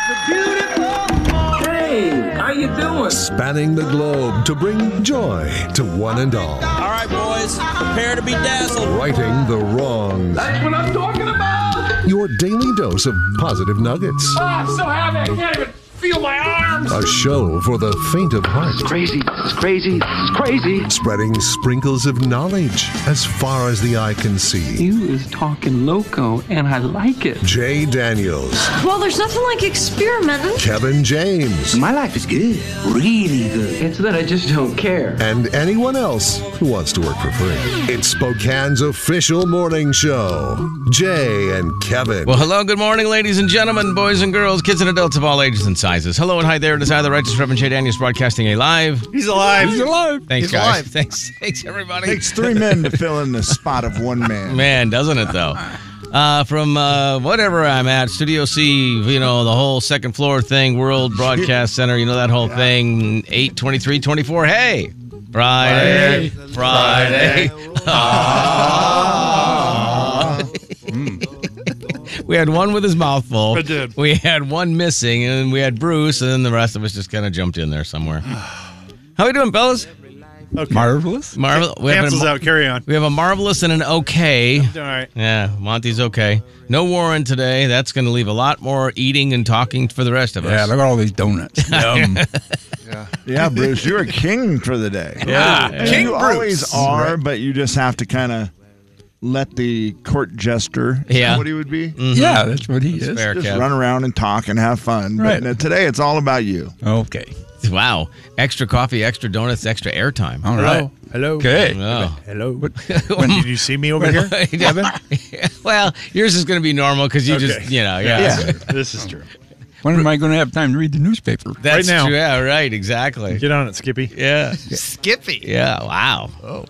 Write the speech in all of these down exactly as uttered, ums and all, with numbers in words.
Hey, how you doing? Spanning the globe to bring joy to one and all. All right, boys, prepare to be dazzled. Righting the wrongs. That's what I'm talking about. Your daily dose of positive nuggets. Oh, I'm so happy. I can't even feel my arms. A show for the faint of heart. It's crazy. It's crazy. It's crazy. Spreading sprinkles of knowledge as far as the eye can see. You is talking loco, and I like it. Jay Daniels. Well, there's nothing like experimenting. Kevin James. My life is good. Really good. It's that I just don't care. And anyone else who wants to work for free. It's Spokane's official morning show. Jay and Kevin. Well, hello, good morning, ladies and gentlemen, boys and girls, kids and adults of all ages and sizes. Hello and hi there. It is I, the Righteous Reverend Jay Daniels, broadcasting a live. He's alive. He's alive. Thanks, He's guys. alive. Thanks, thanks, everybody. Takes three men to fill in the spot of one man. Man, doesn't it, though? Uh, from uh, whatever I'm at, Studio C, you know, the whole second floor thing, World Broadcast Center, you know, that whole yeah. thing, eight twenty-three twenty-four. Hey, Friday, Friday. Friday. Friday. Ah. mm. We had one with his mouth full. I did. We had one missing, and we had Bruce, and then the rest of us just kind of jumped in there somewhere. How we doing, fellas? Okay. Marvelous. Marvelous. We Cancels have a, out. Carry on. We have a marvelous and an okay. All right. Yeah, Monty's okay. No Warren today. That's going to leave a lot more eating and talking for the rest of us. Yeah, look at all these donuts. Yum. yeah. yeah, Bruce, you're a king for the day. Yeah, yeah. King You Bruce. always are, but you just have to kind of let the court jester. Is yeah. that what he would be? Mm-hmm. Yeah, that's what he that's is. Fair, just Kev. run around and talk and have fun. Right. But today it's all about you. Okay. Wow. Extra coffee, extra donuts, extra airtime. All right. Hello. Okay. Oh. Hello. When did you see me over here, Kevin? Well, yours is going to be normal because you Okay. just, you know, yeah. Yeah. This is true. When am I going to have time to read the newspaper? That's Right now. true. Yeah, right. Exactly. Get on it, Skippy. Yeah. Skippy. Yeah. Wow. Oh.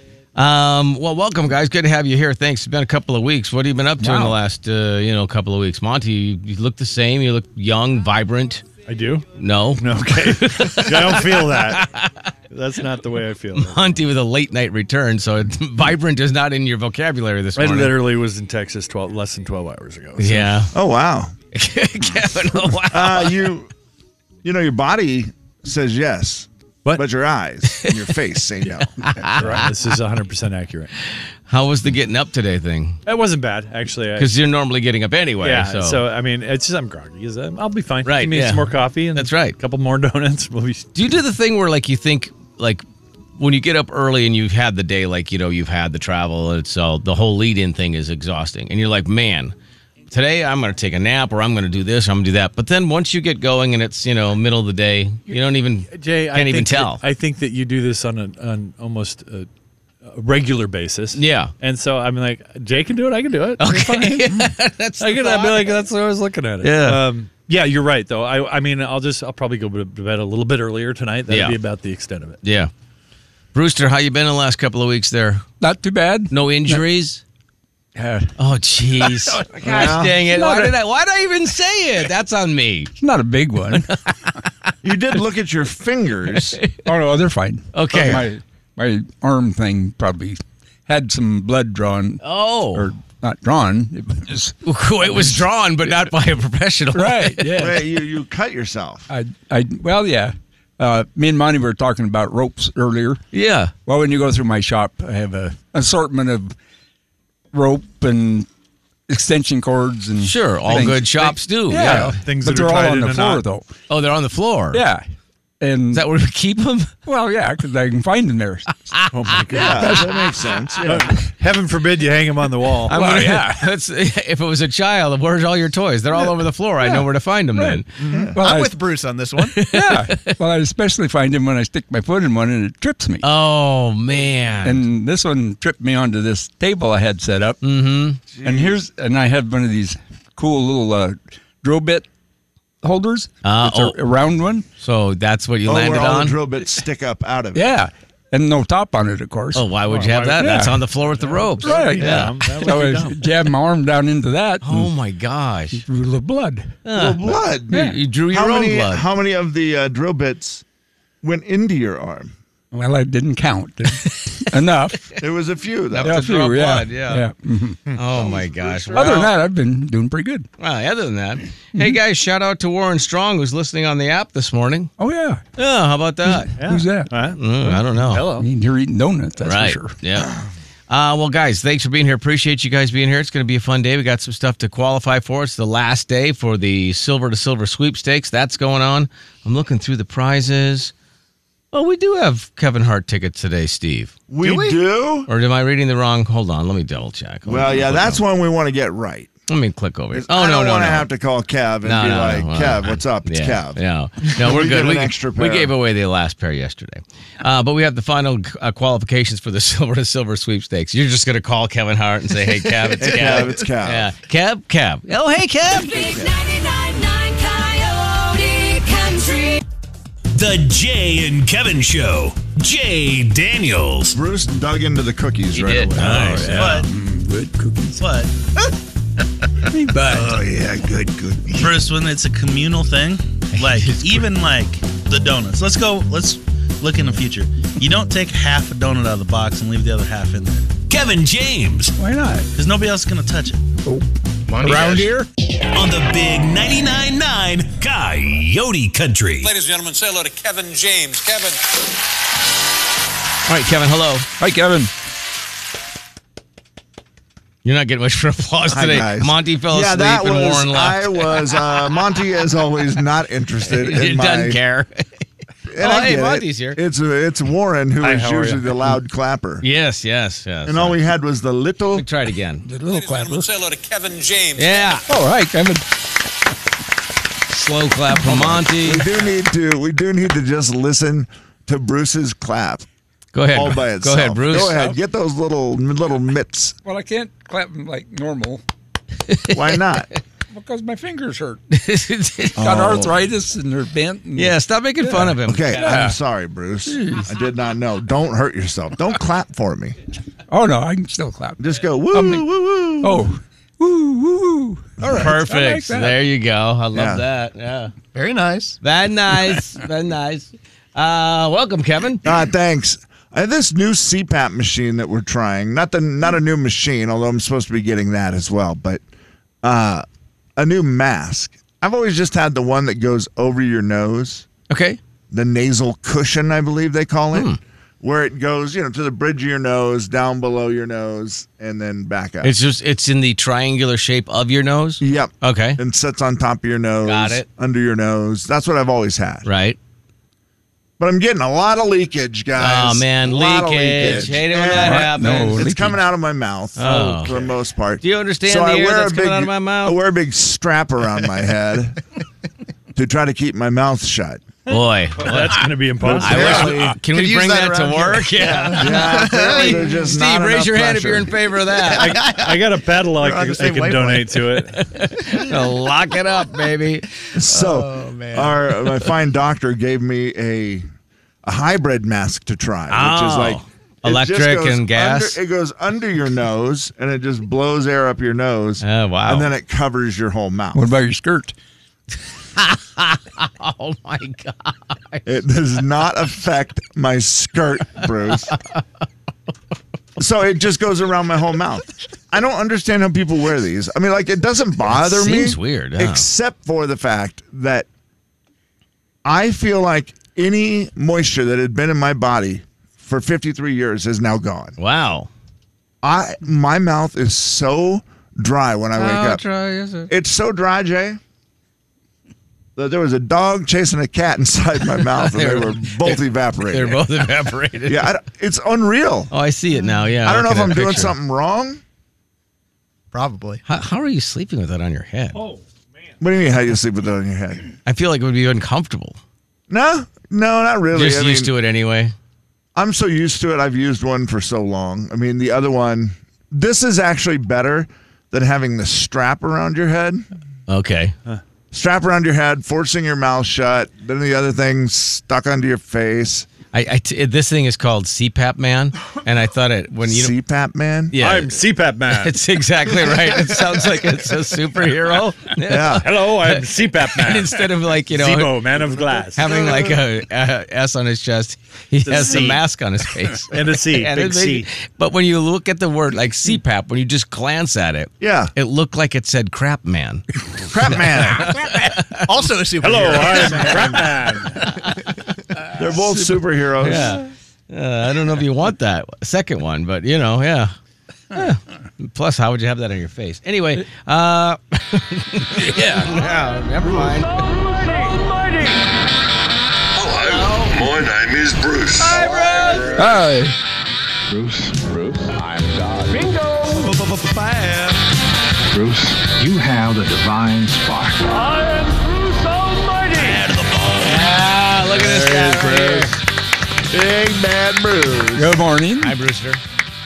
Um, well, welcome, guys. Good to have you here. Thanks. It's been a couple of weeks. What have you been up to Wow. in the last, uh, you know, couple of weeks? Monty, you, you look the same. You look young, vibrant. I do? No. No, okay. I don't feel that. That's not the way I feel. Monty with a late night return, so vibrant is not in your vocabulary this I morning. literally was in Texas twelve less than twelve hours ago. So. Yeah. Oh, wow. Kevin, oh, wow. Uh, you, you know, your body says yes. What? But your eyes and your face say no. Right. This is one hundred percent accurate. How was the getting up today thing? It wasn't bad, actually. Because you're normally getting up anyway. Yeah, so. so, I mean, it's just I'm groggy. Um, I'll be fine. Right, Give me yeah. some more coffee. And That's right. A couple more donuts. We'll be... Do you do the thing where, like, you think, like, when you get up early and you've had the day, like, you know, you've had the travel, and so the whole lead-in thing is exhausting. And you're like, man, today I'm going to take a nap or I'm going to do this or I'm going to do that. But then once you get going and it's, you know, middle of the day, you don't even, Jay, can't I even think tell. That, I think that you do this on, a, on almost a, a regular basis. Yeah. And so I'm like, Jay can do it. I can do it. Okay. That's I can. the I'd be thought. like, that's what I was looking at it. Yeah. Um, yeah, you're right, though. I, I mean, I'll just, I'll probably go to bed a little bit earlier tonight. That'd Yeah. be about the extent of it. Yeah. Brewster, how you been in the last couple of weeks there? Not too bad. No injuries? Uh, Oh, jeez. Gosh dang it. Why did I, why did I even say it? That's on me. it's not a big one. You did look at your fingers. Oh, no, they're fine. Okay. My, my arm thing probably had some blood drawn. Oh. Or not drawn. It was, It was drawn, but not by a professional. right, yeah. Wait, you, you cut yourself. I, I, well, yeah. Uh, me and Monty were talking about ropes earlier. Yeah. Well, when you go through my shop, I have a assortment of rope and extension cords and Sure, all things. good shops do. Yeah, Yeah. Things but that are they're all tied on in the a floor knot. though. Oh, they're on the floor. Yeah, and Is that where we keep them? well, yeah, because I can find them there. Oh, my God. Yeah, that makes sense. Yeah. Heaven forbid you hang them on the wall. I'm Well, gonna- yeah. That's, if it was a child, where's all your toys? They're all over the floor. I know where to find them then. Well, I'm I, with Bruce on this one. yeah. Well, I especially find them when I stick my foot in one and it trips me. Oh, man. And this one tripped me onto this table I had set up. Mm-hmm. And here's and I had one of these cool little uh, drill bit holders. Uh, it's a, oh. a round one. So that's what you Oh, landed where all on? the drill bits stick up out of it. Yeah, and no top on it, of course. Oh, why would Oh, you have why- that? yeah. That's on the floor with the ropes. Right. Yeah. That would So be I dumb. jabbed my arm down into that. Oh, my gosh. Drew a little blood. Well, blood. You, you drew your how own many, blood. How many of the uh, drill bits went into your arm? Well, I didn't count. Enough. There was a few, though. Yeah, a to draw few, yeah. blood, yeah. yeah. Mhm. Oh my gosh. Other than Well, that, I've been doing pretty good. well, other than that, hey guys, shout out to Warren Strong who's listening on the app this morning. Oh, yeah. Yeah, how about that? Who's that? Mm, I don't know. Hello. I mean, you're eating donuts, that's right. for sure. Yeah. Uh, well, guys, thanks for being here. Appreciate you guys being here. It's going to be a fun day. We got some stuff to qualify for. It's the last day for the Silver to Silver sweepstakes. That's going on. I'm looking through the prizes. Oh, we do have Kevin Hart tickets today, Steve. We Do we? do? Or am I reading the wrong? Hold on. Let me double check. Hold Well, on. yeah, Hold that's on. one we want to get right. Let me click over here. Oh, I no, don't no, want no. to have to call Kev and No, be no, like, no, Kev, no. what's up? It's yeah, Kev. No, no, we're We good. give We, an extra we pair. gave away the last pair yesterday. Uh, but we have the final uh, qualifications for the Silver to Silver sweepstakes. You're just going to call Kevin Hart and say, hey, Kev, it's Hey, Kev. Kev, it's Kev. Yeah. Kev, Kev. Oh, hey, Kev. Big ninety-nine point nine Coyote Country. The Jay and Kevin Show. Jay Daniels. Bruce dug into the cookies He right did. away. Nice. But, Good cookies. but, But Oh, yeah, good, good. Bruce, when it's a communal thing, like even like the donuts. Let's go. Let's look in the future. You don't take half a donut out of the box and leave the other half in there Kevin James. why not? because nobody else is gonna touch it. Around here? On the big ninety-nine point nine Coyote Country. Ladies and gentlemen, say hello to Kevin James. Kevin. All right, Kevin, hello. Hi, Kevin. You're not getting much for applause Hi, today. guys. Monty fell yeah, asleep that and was, Warren left. I was, uh, Monty is always not interested he in my... doesn't care. And Oh, I hey, get it. Monty's here. It's, it's Warren who Hi, is how are usually you? the loud clapper. Yes, yes, yes. And all we had was the little... We try it again. The little Ladies and clapper. gentlemen, say hello to Kevin James. Yeah. Oh, hi, Kevin. Slow clap from Monty. We do need to. We do need to just listen to Bruce's clap Go ahead. all by Go itself. ahead, Bruce. Go ahead. Get those little little mitts. Well, I can't clap them like normal Why not? because my fingers hurt. yeah, Got arthritis and they're bent. And stop making fun of him. Okay, Yeah. I'm sorry, Bruce. I did not know. Don't hurt yourself. Don't clap for me. Oh, no, I can still clap. Just go woo Um, woo woo. Oh, woo, woo, woo. All right. Perfect. I like that. There you go. I love Yeah. that. Yeah. Very nice. Very nice. Very nice. Uh, welcome, Kevin. Ah, thanks. I have this new C PAP machine that we're trying. Not the not a new machine, although I'm supposed to be getting that as well. But uh, a new mask. I've always just had the one that goes over your nose. Okay. The nasal cushion, I believe they call it, Hmm. where it goes, you know, to the bridge of your nose, down below your nose, and then back up. It's just it's in the triangular shape of your nose. Yep. Okay. And sits on top of your nose. Got it. Under your nose. That's what I've always had. Right. But I'm getting a lot of leakage, guys. Oh man, A lot of leakage. Hate it when And that happens. No, It's leakage. coming out of my mouth Oh. for the most part. Do you understand So the I air wear that's a coming big, out of my mouth? I wear a big strap around my head to try to keep my mouth shut. Boy, That's going to be impossible. I Apparently- wish. Can Could we use bring that that, to around work? here. Yeah. Yeah, apparently there's just Steve, not raise enough your hand if pressure. you're in favor of that. I got a paddle I We're on can, the I same can donate wavelength. to it. Lock it up, baby. So, man. our my fine doctor gave me a a hybrid mask to try, which is Oh. like it Electric just goes and gas? Under, it goes under your nose, and it just blows air up your nose. Oh, wow. And then it covers your whole mouth. What about your skirt? Oh my god. It does not affect my skirt, Bruce. So it just goes around my whole mouth. I don't understand how people wear these. I mean, like, it doesn't bother It me. seems weird, huh? Except for the fact that I feel like any moisture that had been in my body for fifty-three years is now gone. Wow. I My mouth is so dry when I wake How up. dry is it? It's so dry, Jay, that there was a dog chasing a cat inside my mouth, and they were both evaporated. They're both evaporated. Yeah, I don't- it's unreal. Oh, I see it now. Yeah. I don't know look if at I'm that doing picture. something wrong. Probably. How, how are you sleeping with that on your head? Oh, What do you mean, how you sleep with that on your head? I feel like it would be uncomfortable. No, no, not really. Just I used mean, to it anyway. I'm so used to it. I've used one for so long. I mean, the other one, this is actually better than having the strap around your head. Okay. Strap around your head, forcing your mouth shut. Then the other thing stuck onto your face. I, I t- this thing is called C PAP Man, and I thought it when you C PAP Man. Yeah, I'm C PAP Man. It's exactly right. It sounds like it's a superhero. Yeah. Hello, I'm C PAP Man. And instead of like you know, Zemo, Man of Glass, having like a, a S on his chest, he It's a has C. the mask on his face and a C, And big it C. made- But when you look at the word like C PAP, when you just glance at it, Yeah. it looked like it said Crap Man. Crap Man. Also a superhero. Hello, I'm Crap Man. They're both superheroes. Yeah. Uh, I don't know if you want that second one, but you know, yeah. Yeah. Plus, how would you have that on your face? Anyway, uh, yeah, no, never mind. Hello, my name is Bruce. Hi. Bruce, Bruce, I'm God. Bingo! Bruce, you have the divine spark. Ah, look at this guy right here. Big Bad Bruce. Good morning. Hi, Brewster.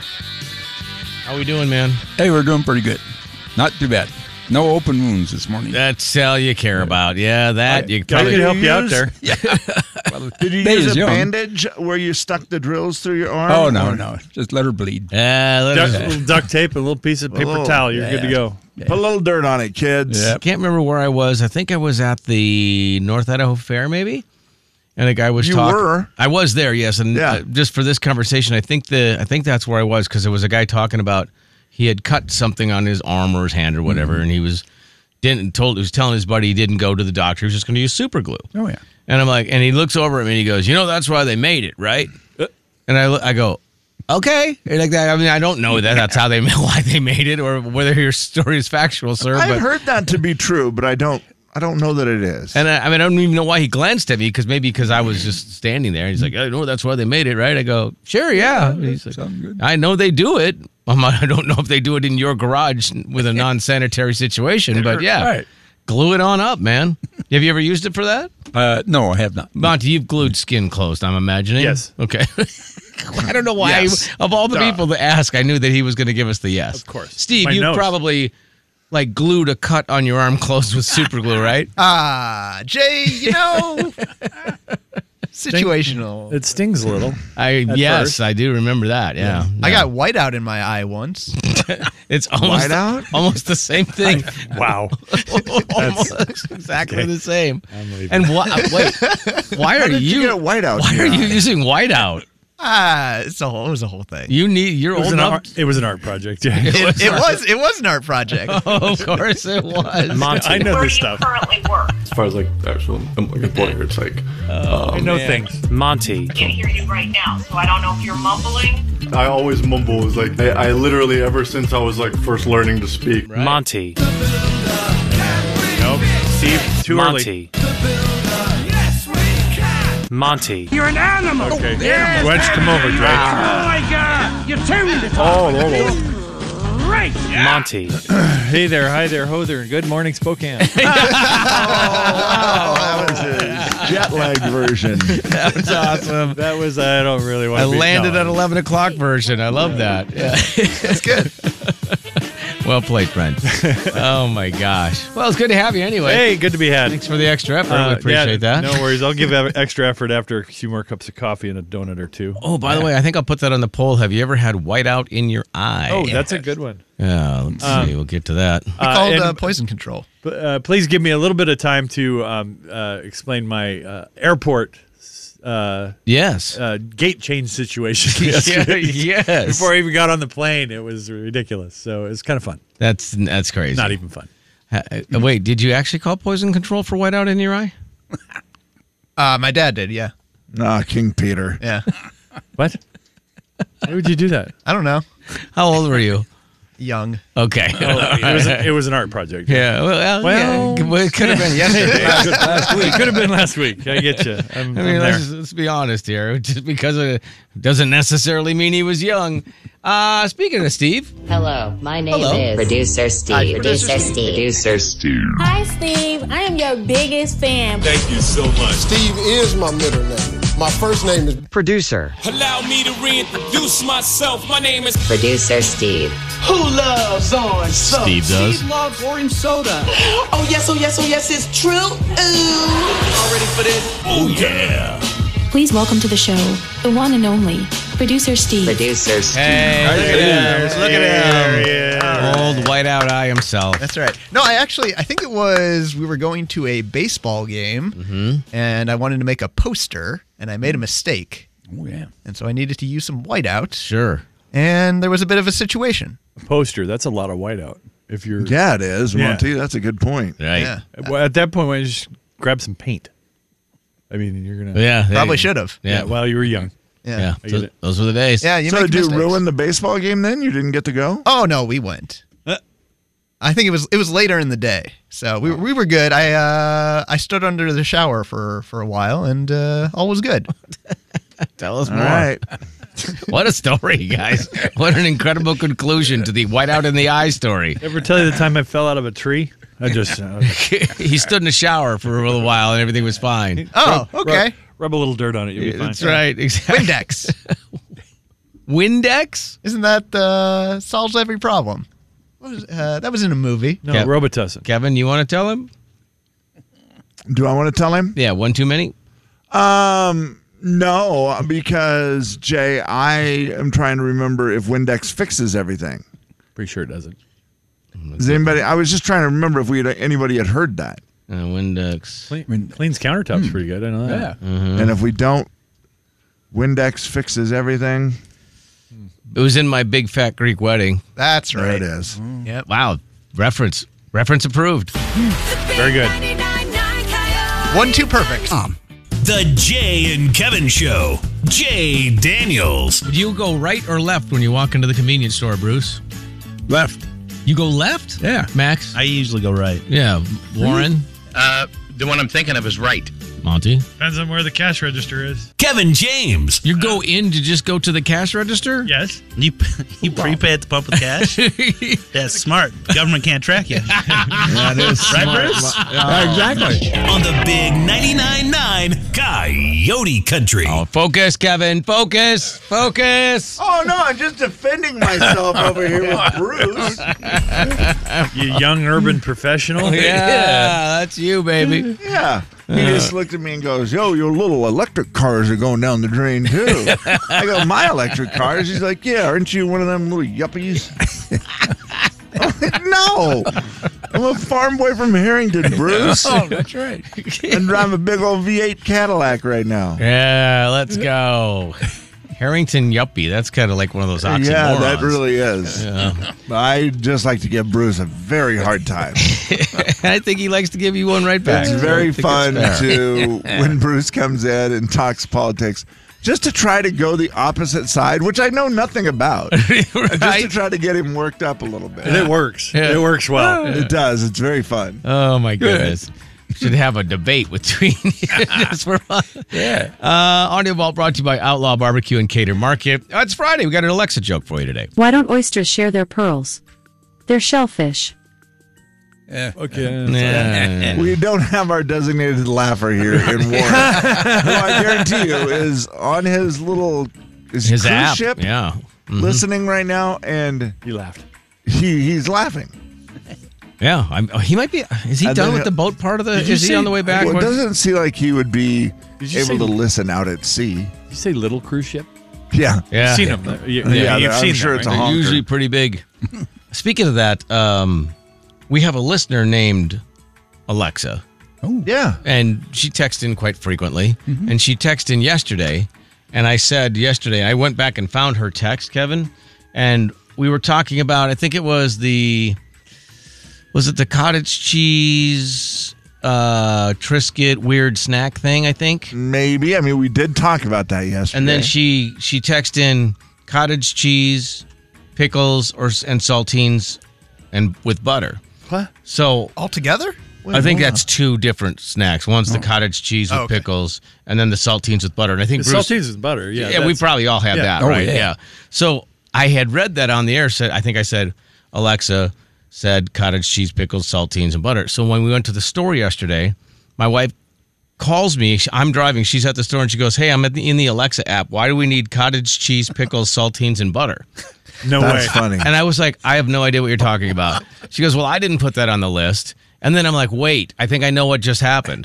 How we doing, man? Hey, we're doing pretty good. Not too bad. No open wounds this morning. That's all you care about. Yeah, that you I probably could help you out use- there. Did you Day use is a young. bandage where you stuck the drills through your arm? Oh, no, Or- no. Just let her bleed. Yeah, let Duct, us- little duct tape, and a little piece of paper little- towel. You're good to go. Put a little dirt on it, kids. Yeah. I can't remember where I was. I think I was at the North Idaho Fair, maybe. And a guy was You talking. were? I was there, yes. And Yeah. uh, just for this conversation, I think the I think that's where I was because there was a guy talking about he had cut something on his arm or his hand or whatever, Mm-hmm. and he was didn't told he was telling his buddy he didn't go to the doctor. He was just going to use super glue. Oh, yeah. And I'm like, and he looks over at me and he goes, you know, that's why they made it, right? And I, look- I go, okay. Like that. I mean, I don't know that that's how they why they made it or whether your story is factual, sir. I've but, heard that to be true, but I don't. I don't know that it is. And I, I mean, I don't even know why he glanced at me because maybe because I was just standing there. He's like, I know that's why they made it, right? I go, sure, yeah. He's like, Sounds good. I know they do it. I'm not, I don't know if they do it in your garage with a non-sanitary situation, but yeah, Right. glue it on up, man. Have you ever used it for that? Uh, no, I have not. Monty, you've glued skin closed, I'm imagining. Yes. Okay. I don't know why. Yes. Of all the Duh. people to ask, I knew that he was going to give us the yes. Of course. Steve, My you nose. probably like glued a cut on your arm closed with super glue, right? Ah, Jay, you know, situational. It stings a little. I At yes, first. I do remember that. Yeah, I Yeah. got whiteout in my eye once. it's almost Whiteout? almost the same thing. Wow. almost exactly okay. the same. I'm leaving. And why? Wait, why are did you you? get whiteout Why in are your you eye? using whiteout? Ah, it's a whole, it was a whole thing. You need. You're It was, old an enough. art, it was an art project. Yeah. It, it was it was an art project. Oh, of course it was. Monty. I know this stuff. As far as like actual I'm like a player, it's like um, I know things. Monty. I can't hear you right now, so I don't know if you're mumbling. I always mumble. Is like I, I literally ever since I was like first learning to speak. Right. Monty. Nope. Steve, too Monty. early. Monty. You're an animal. Okay. Yeah. Why don't you come over, Drake? Oh my God! You tuned it. Oh, Lord, Lord. Great. Monty. Hey there, hi there, ho there. Good morning, Spokane. Oh, that was his jet lag version. That was awesome. That was, I don't really want I to be. landed no. at eleven o'clock version. I love that. Yeah. That's good. Well played, friend. Oh my gosh. Well, it's good to have you anyway. Hey, good to be had. Thanks for the extra effort. Uh, we appreciate yeah, that. No worries. I'll give ev- extra effort after a few more cups of coffee and a donut or two. Oh, by the way, I think I'll put that on the poll. Have you ever had whiteout in your eye? Oh, that's a good one. Yeah, let's Um, see. We'll get to that. We called and- uh, poison control. Uh, please give me a little bit of time to um, uh, explain my uh, airport uh, yes uh, gate change situation. yesterday. Yes. Before I even got on the plane, it was ridiculous. So it's kind of fun. That's that's crazy. Not even fun. Uh, uh, wait, did you actually call poison control for whiteout in your eye? Uh, my dad did, yeah. Ah, King Peter. Yeah. What? Why would you do that? I don't know. How old were you? Young. Okay. Oh, it, was a, it was an art project. Yeah. Well, Well, yeah. Well, it could have been yesterday. last week. It could have been last week. I get you. I'm, I I'm mean, there. let's, let's be honest here. Just because it doesn't necessarily mean he was young. Uh, speaking of Steve. Hello, my name Hello. is Producer Steve. Hi, Producer, Producer Steve. Producer Steve. Hi, Steve. I am your biggest fan. Thank you so much. Steve is my middle name. My first name is Producer. Allow me to reintroduce myself. My name is Producer Steve. Who loves orange soda? Steve does. Steve loves orange soda. Oh, yes, oh, yes, oh, yes, it's true. Ooh. All ready for this? Oh, yeah. Please welcome to the show, the one and only, Producer Steve. Producer Steve. Hey, look at him. Look at him. Old whiteout eye himself. That's right. No, I actually, I think it was, we were going to a baseball game, Mm-hmm. and I wanted to make a poster, and I made a mistake. Oh, yeah. And so I needed to use some whiteout. Sure. And there was a bit of a situation. Poster, that's a lot of whiteout. If you're Yeah, it is, Yeah. Monty. That's a good point. Right. Yeah. Well, at that point, why don't you just grab some paint? I mean, you're gonna Yeah. there Probably you go. should have. Yeah. Yeah. Well, you were young. Yeah. Yeah. I get Those, it. those were the days. Yeah, you so make did you mistakes. ruin the baseball game then? You didn't get to go? Oh, no, we went. Uh. I think it was it was later in the day. So we, we were good. I uh, I stood under the shower for, for a while, and uh, all was good. Tell us All more. right. What a story, guys. What an incredible conclusion to the whiteout in the eye story. Ever tell you the time I fell out of a tree? I just uh, He stood in the shower for a little while and everything was fine. Oh, okay. rub, rub a little dirt on it. You'll be fine. That's right. Exactly. Windex. Windex? Isn't that uh, solves every problem? What was, uh, that was in a movie. No, Kev- Robitussin. Kevin, you want to tell him? Do I want to tell him? Yeah, one too many? Um, no, because Jay, I am trying to remember if Windex fixes everything. Pretty sure it doesn't. Is anybody? I was just trying to remember if we had, anybody had heard that, Uh, Windex. Clean, cleans countertops pretty good. I know that. Yeah. Mhm. and if we don't, Windex fixes everything. It was in my big fat Greek wedding. That's There right. it is. Yep. Wow. Reference. Reference approved. Very good. One, two, perfect. The Jay and Kevin Show. Jay Daniels. Do you go right or left when you walk into the convenience store, Bruce? Left. You go left? Yeah. Max? I usually go right. Yeah. Warren? Uh, the one I'm thinking of is right. Monty? Depends on where the cash register is. Kevin James. You go in to just go to the cash register? Yes. You you prepay at the pump with cash? That's smart. Government can't track you. That is Right, smart. Bruce? Yeah, exactly. On the big ninety-nine point nine Coyote Country. Oh, focus, Kevin. Focus. Focus. Oh no, I'm just defending myself over here with Bruce. You young urban professional. Yeah, that's you, baby. Yeah. He just looked at me and goes, "Yo, your little electric cars are going down the drain too." I go, "My electric cars?" He's like, "Yeah, aren't you one of them little yuppies?" I'm like, "No, I'm a farm boy from Harrington, Bruce. Oh, that's right. And drive a big old V eight Cadillac right now." Yeah, let's go. Harrington Yuppie. That's kind of like one of those oxymorons. Yeah, that really is. Yeah. I just like to give Bruce a very hard time. I think he likes to give you one right back. It's I very think fun it's fair. to, when Bruce comes in and talks politics, just to try to go the opposite side, which I know nothing about. Just to try to get him worked up a little bit. And it works. Yeah. It works well. It does. It's very fun. Oh, my goodness. Should have a debate between just for fun. Yeah. Uh, Audio Vault brought to you by Outlaw Barbecue and Cater Market. Oh, it's Friday. We got an Alexa joke for you today. Why don't oysters share their pearls? They're shellfish. Yeah. Okay. Yeah. We don't have our designated laugher here in Warren, who I guarantee you is on his little his, His cruise app. ship Yeah. Mhm. listening right now, and He laughed. he he's laughing. Yeah. I'm, oh, he might be. Is he And done then- with the boat part of the? Did you Is he say- on the way back? Well, it What- doesn't seem like he would be Did you able say- to listen out at sea. Did you say little cruise ship? Yeah. yeah. You've seen them. You, Yeah, you've I'm seen sure them, it's a right? They're honker. usually pretty big. Speaking of that, um, we have a listener named Alexa, Yeah. and she texts in quite frequently. And she texted in yesterday, and I said yesterday, I went back and found her text, Kevin, and we were talking about, I think it was the, was it the cottage cheese uh, Triscuit weird snack thing, I think? Maybe. I mean, we did talk about that yesterday. And then she she texted in cottage cheese, pickles, or and saltines, and with butter. What? So All together? I think that's two different snacks. One's the cottage cheese with Oh, okay. pickles, and then the saltines with butter. And I think The Bruce, saltines with butter. Yeah. yeah, we that's- probably all have yeah. that, Oh, right? yeah. So I had read that on the air. Said I think I said Alexa said cottage cheese, pickles, saltines, and butter. So when we went to the store yesterday, my wife calls me. I'm driving. She's at the store, and she goes, "Hey, I'm at the, in the Alexa app. Why do we need cottage cheese, pickles, saltines, and butter?" No That's way. funny. And I was like, I have no idea what you're talking about. She goes, well, I didn't put that on the list. And then I'm like, wait, I think I know what just happened.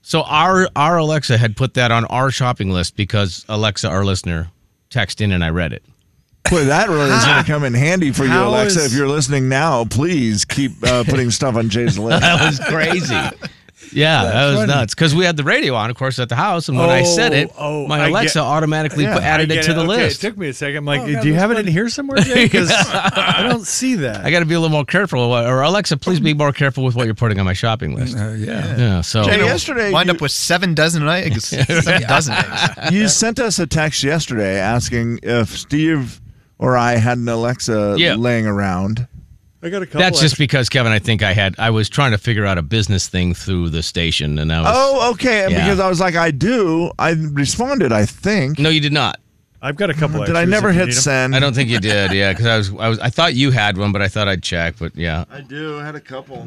So our our Alexa had put that on our shopping list because Alexa, our listener, texted in and I read it. Boy, that really is going to come in handy for you, How Alexa. is- If you're listening now, please keep uh, putting stuff on Jay's list. That was crazy. Yeah, that was funny. nuts. Because we had the radio on, of course, at the house, and when I said it, Oh, oh, my I Alexa get- automatically Yeah, put, added I it get to the Okay, list. It took me a second. I'm like, Oh, God, do you that's have it in funny. here somewhere, Jay? Because I don't see that. I got to be a little more careful. Or Alexa, please be more careful with what you're putting on my shopping list. Uh, yeah. Yeah. So Jay, Gonna yesterday, wind you- up with seven dozen eggs. Seven dozen eggs. You sent us a text yesterday asking if Steve or I had an Alexa Yeah. laying around. I got a couple. that's just extra- because Kevin, I think I had I was trying to figure out a business thing through the station, and I was. Oh, okay. And Yeah. because I was like, I do. I responded, I think. No, you did not. I've got a couple. Did I extras never if you hit need 'em. send? I don't think you did. Yeah, because I was I was I thought you had one, but I thought I'd check. But yeah. I do. I had a couple.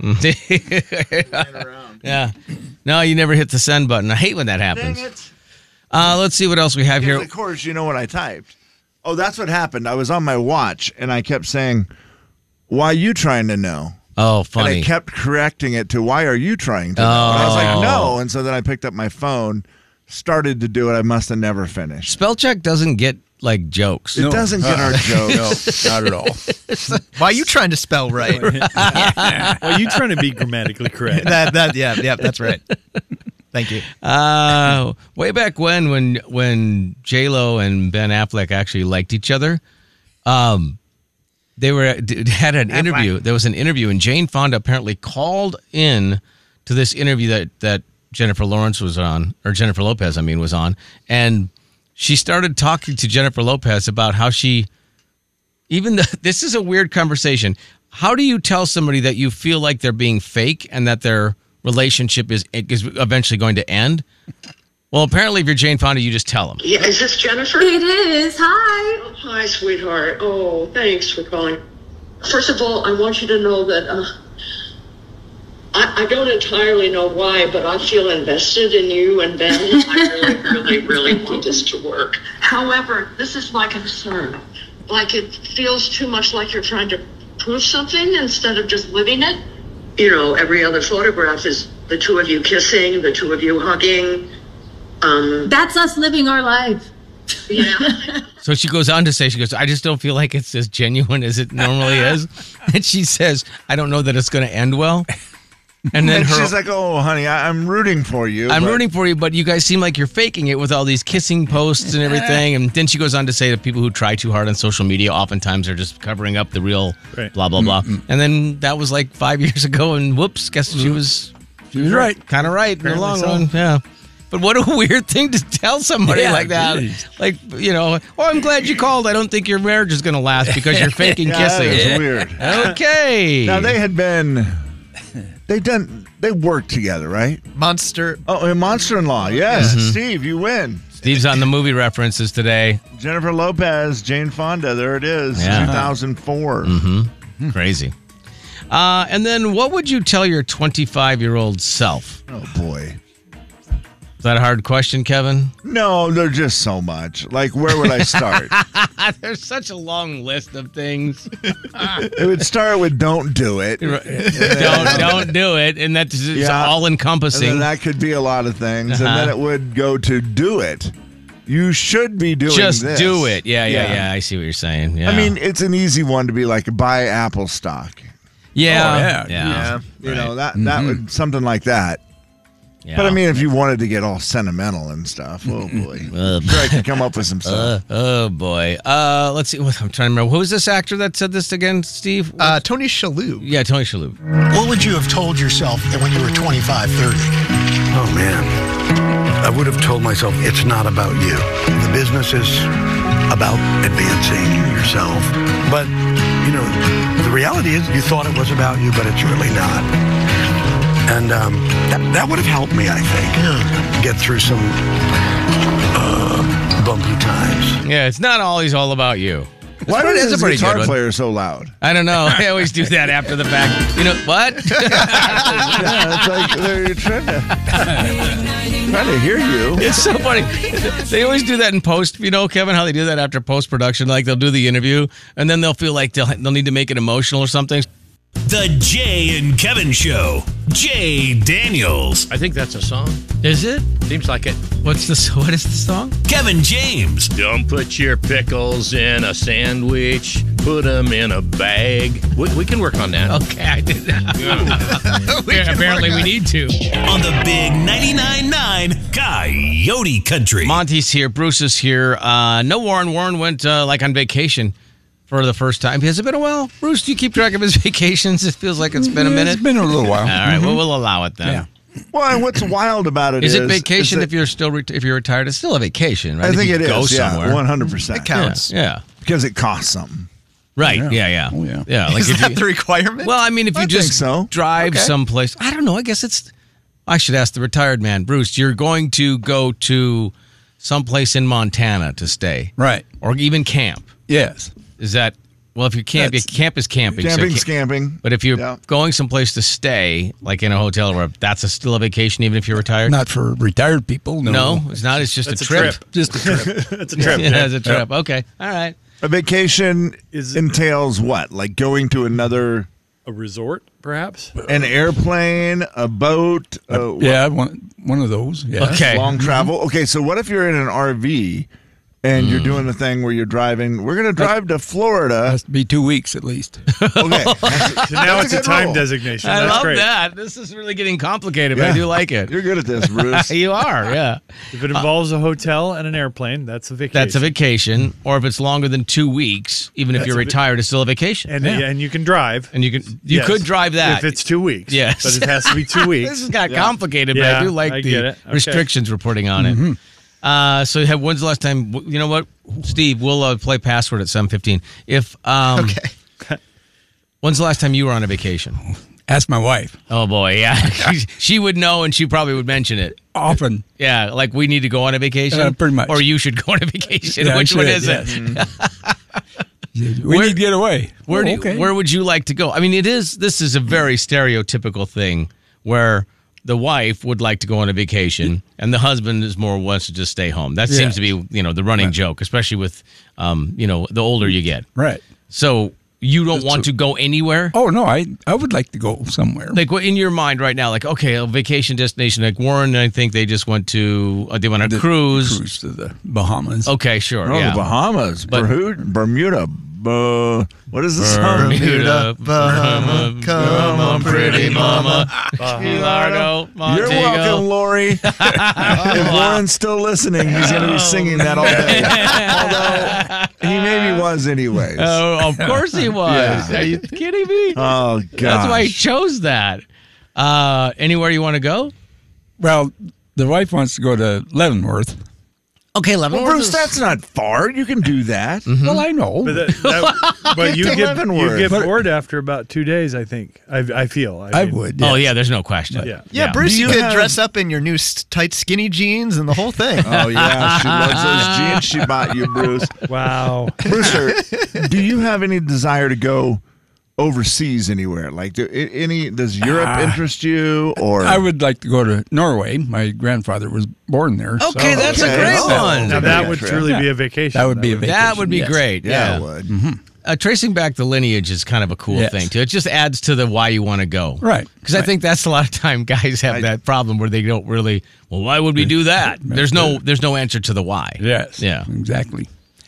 Yeah. No, you never hit the send button. I hate when that happens. Dang it. Uh, let's see what else we have Because here. of course, you know what I typed. Oh, that's what happened. I was on my watch, and I kept saying, why are you trying to know? Oh, And funny. I kept correcting it to, why are you trying to know? And I was like, no. And so then I picked up my phone, started to do it. I must have never finished. Spell check doesn't get like jokes. It doesn't get our jokes. No, not at all. Why are you trying to spell right? Well, you trying to be grammatically correct? that that yeah yeah that's right. Thank you. Uh, way back when, when when J Lo and Ben Affleck actually liked each other, um, they were d- had an interview. There was an interview, and Jane Fonda apparently called in to this interview that that Jennifer Lawrence was on, or Jennifer Lopez, I mean, was on, and she started talking to Jennifer Lopez about how she, even the, this is a weird conversation. How do you tell somebody that you feel like they're being fake and that their relationship is is eventually going to end? Well, apparently, if you're Jane Fonda, you just tell them. Yeah, is this Jennifer? It is. Hi. Oh, hi, sweetheart. Oh, thanks for calling. First of all, I want you to know that uh, I, I don't entirely know why, but I feel invested in you and Ben. I really, really, really want this to work. However, this is my concern. Like, it feels too much like you're trying to prove something instead of just living it. You know, every other photograph is the two of you kissing, the two of you hugging. Um, That's us living our life. yeah. So she goes on to say, she goes, I just don't feel like it's as genuine as it normally is. And she says, I don't know that it's going to end well. And then And her, she's like, oh, honey, I, I'm rooting for you. I'm but- rooting for you, but you guys seem like you're faking it with all these kissing posts and everything. And then she goes on to say that people who try too hard on social media oftentimes are just covering up the real Right. blah, blah, blah. And then that was like five years ago, and whoops, guess she was She was right. kind of right in the Apparently long so. run. Yeah. But what a weird thing to tell somebody Yeah, like that. geez. Like, you know, oh, I'm glad you called. I don't think your marriage is going to last because you're faking Yeah, that kissing. is weird. Okay. Now, they had been, they done, they worked together, right? Monster. Oh, and Monster-in-Law. Yes. Mhm. Steve, you win. Steve's on the movie references today. Jennifer Lopez, Jane Fonda. There it is. Yeah. two thousand four. Mm-hmm. Crazy. Uh, and then what would you tell your twenty-five-year-old self? Oh, boy. Is that a hard question, Kevin? No, they're just so much. Like, where would I start? There's such a long list of things. It would start with don't do it. don't don't do it, and that's it's Yeah. all And encompassing. then that could be a lot of things. Uh-huh. And then it would go to do it. You should be doing Just this. do it. Yeah, yeah, yeah, I see what you're saying. Yeah. I mean, it's an easy one to be like, buy Apple stock. yeah, Oh, yeah. yeah. You know, that, that would, something like that. Yeah. But I mean, if you wanted to get all sentimental and stuff, oh boy. Uh, I'm sure I could come up with some uh, stuff. oh boy. Uh, let's see. What, I'm trying to remember. Who was this actor that said this again, Steve? Uh, Tony Shalhoub. Yeah, Tony Shalhoub. What would you have told yourself when you were twenty-five, thirty? Oh, man. I would have told myself, it's not about you. The business is about advancing yourself. But, you know, the reality is you thought it was about you, but it's really not. And um, that, that would have helped me, I think, get through some uh, bumpy times. Yeah, it's not always all about you. Why pretty- is it's a this pretty guitar good one. player so loud? I don't know. I always do that after the fact. You know what? Yeah, it's like they're trying to, trying to hear you. It's so funny. They always do that in post. You know, Kevin, how they do that after post production? Like they'll do the interview, and then they'll feel like they'll they'll need to make it emotional or something. The Jay and Kevin Show. Jay Daniels. I think that's a song. Is it? Seems like it. What's the what is the song? Kevin James. Don't put your pickles in a sandwich. Put them in a bag. We, we can work on that. Okay, I did that. We can Apparently, work we on need to. On the big ninety-nine point nine Coyote Country. Monty's here. Bruce is here. Uh, no Warren. Warren went uh, like on vacation for the first time. Has it been a while? Bruce, do you keep track of his vacations? It feels like it's been a minute. It's been a little while. All right, well, we'll allow it then. Yeah. Well, and what's wild about it is... Is it vacation is if you're still ret- if you're retired? It's still a vacation, right? I If think you it go is, yeah, somewhere. one hundred percent. It counts. Yeah. yeah. Because it costs something. Right. Yeah. Yeah. Yeah. Oh, yeah. Yeah. Like Is if that you, the requirement? well, I mean, if you I just think so. drive Okay. someplace, I don't know. I guess it's. I should ask the retired man, Bruce. You're going to go to someplace in Montana to stay, Right. or even camp. Yes. Is that well? If you camp, That's- camp is camping. so Camping, ca- scamping. But if you're Yeah. going someplace to stay, like in a hotel or whatever, that's a, still a vacation, even if you're retired. Not for retired people. No. No, it's not. It's just That's a a trip. trip. Just a trip. It's a trip. Yeah, it's a trip. Okay. All right. A vacation Is- entails what? Like going to another... A resort, perhaps? An airplane, a boat, uh, Yeah, one one of those. Yeah. Okay. long travel. Okay, so what if you're in an R V and you're doing the thing where you're driving? We're going to drive to Florida. Has to be two weeks at least. Okay. So now That's it's a a good time rule. designation. I That's love great. that. This is really getting complicated, but I Yeah. do like it. You're good at this, Bruce. You are, yeah. If it involves a hotel and an airplane, that's a vacation. That's a vacation. Or if it's longer than two weeks, even if That's you're a va- retired, it's still a vacation. And Yeah. and you can drive. And you can you Yes. could drive that if it's two weeks. Yes. but it has to be two weeks. This has got complicated, but Yeah, I do like I the get it. Okay. restrictions we're putting on it. Uh, so, have, when's the last time? You know what, Steve? We'll uh, play password at seven fifteen. If um, Okay. when's the last time you were on a vacation? Ask my wife. Oh boy, yeah, she, she would know, and she probably would mention it. Often. Yeah, like we need to go on a vacation, Uh, pretty much. or you should go on a vacation. Yeah, I Which one should, is yes. it? We Where- need to get away. Where Oh, do you, okay. where would you like to go? I mean, it is. This is a very stereotypical thing where the wife would like to go on a vacation and the husband is more wants to just stay home. That seems to be, you know, the running joke, especially with, um, you know, the older you get. Right. So you don't want to go anywhere. Oh no, I I would like to go somewhere. Like what in your mind right now? Like okay, a vacation destination. Like Warren, I think they just went to. Uh, they went on a The cruise. Cruise to the Bahamas. Okay, sure. Oh, yeah. the Bahamas, But- Bermuda, Bermuda. Uh, what is this song? Bermuda, Bahama, come on, pretty mama, Lardo, You're welcome, Lori. If Warren's still listening, he's going to be singing that all day. Although he maybe was anyways. Oh, of course he was. Yeah. Are you kidding me? Oh, God. That's why he chose that. Uh, anywhere you want to go? Well, the wife wants to go to Leavenworth. Okay, Well, Leavenworth. Bruce, is- that's not far. You can do that. Well, I know. But, that, that, but you Get to get Leavenworth. you get But- bored after about two days. I think. I, I feel. I, I mean, would. Oh yes. yeah, there's no question. Yeah. Yeah, Bruce, Do you you could have- dress up in your new s- tight skinny jeans and the whole thing. Oh, yeah. She loves those jeans she bought you, Bruce. Wow. Brewster, do you have any desire to go overseas anywhere? Like, do, a- any does Europe Ah. interest you? Or I would like to go to Norway. My grandfather was born there. so- Okay, that's a Okay. great Oh. one. Now that would trip. truly Yeah. be a vacation. That would be a vacation. That would be yes. great. yeah, Yeah. I would. Uh, tracing back the lineage is kind of a cool Yes. thing too. It just adds to the why you want to go. Right. Because I Right. think that's a lot of time guys have I- that problem where they don't really. Well, why would we do that? There's no. There's no answer to the why. Yes. Yeah. Exactly.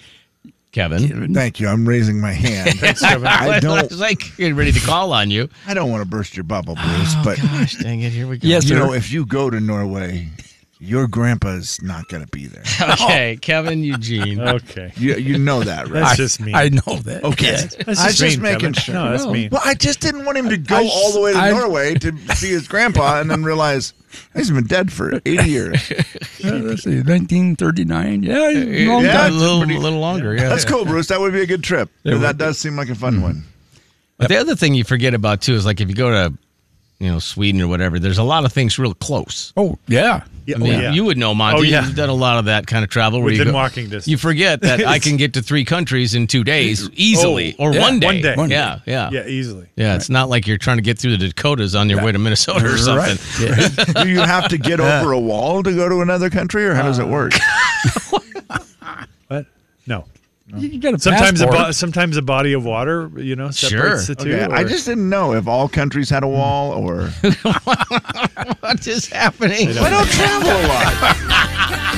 Kevin. Thank you. I'm raising my hand. I I don't. was like getting ready to call on you. I don't want to burst your bubble, Bruce, but Gosh, dang it! Here we go. Yes, you sir. know, if you go to Norway, your grandpa's not going to be there. Okay, Kevin Eugene. Okay. You you know that, right? That's just mean. I know that. Okay. That's I was just mean, making Kevin. sure. No, that's mean. Well, I just didn't want him to go I- all the way to I- Norway to see his grandpa and then realize he's been dead for eighty years. Uh, let's see, nineteen thirty-nine. Yeah, long Yeah, time. a little, pretty- a little longer. Yeah. That's cool, Bruce. That would be a good trip. It That would does seem like a fun one. But the other thing you forget about too is like if you go to, you know, Sweden or whatever, there's a lot of things real close. Oh, yeah. Yeah, I mean, oh, yeah. you would know, Monty. Oh, yeah. You've done a lot of that kind of travel. Where you Within go- walking distance. You forget that I can get to three countries in two days easily, Oh, or yeah, one day. one day. One day. Yeah, yeah, yeah. Yeah, easily. It's not like you're trying to get through the Dakotas on your way to Minnesota or something. Right. Do you have to get over a wall to go to another country, or how does it work? What? No. You get a sometimes a passport. bo- sometimes a body of water, you know, separates the two. Okay, I or- just didn't know if all countries had a wall or. What is happening? I don't travel a lot.